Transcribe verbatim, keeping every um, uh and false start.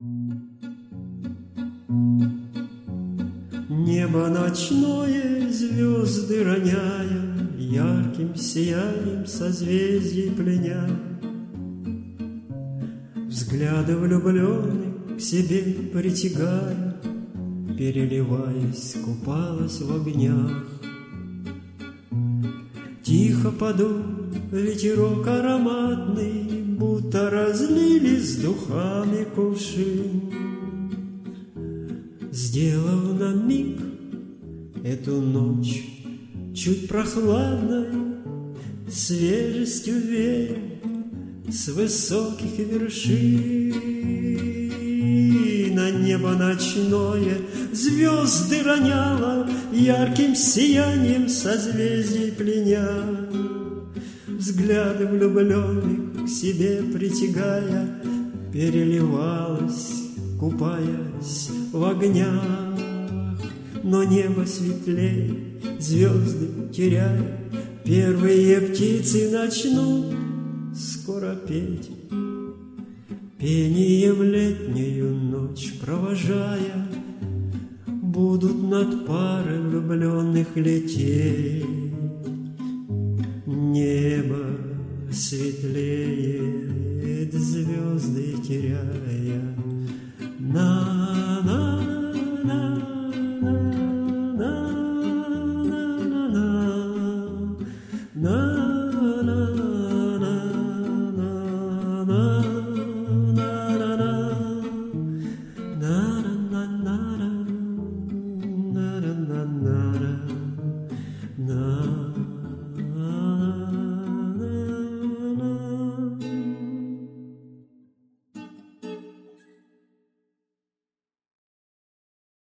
Небо ночное, звезды роняя, ярким сиянием созвездий пленя, взгляды влюбленных к себе притягая, переливаясь, купалась в огнях. Тихо подул ветерок ароматный, будто разлились духами кувшин. Сделав на миг эту ночь чуть прохладной, свежестью вея с высоких вершин. На небо ночное звезды роняла, ярким сиянием созвездий пленя, взгляды влюбленных к себе притягая, переливалась, купаясь в огнях. Но небо светлей, звезды теряя, первые птицы начнут скоро петь, пением летнюю ночь провожая, будут над парой влюбленных лететь. Небо светлеет, звезды теряя, на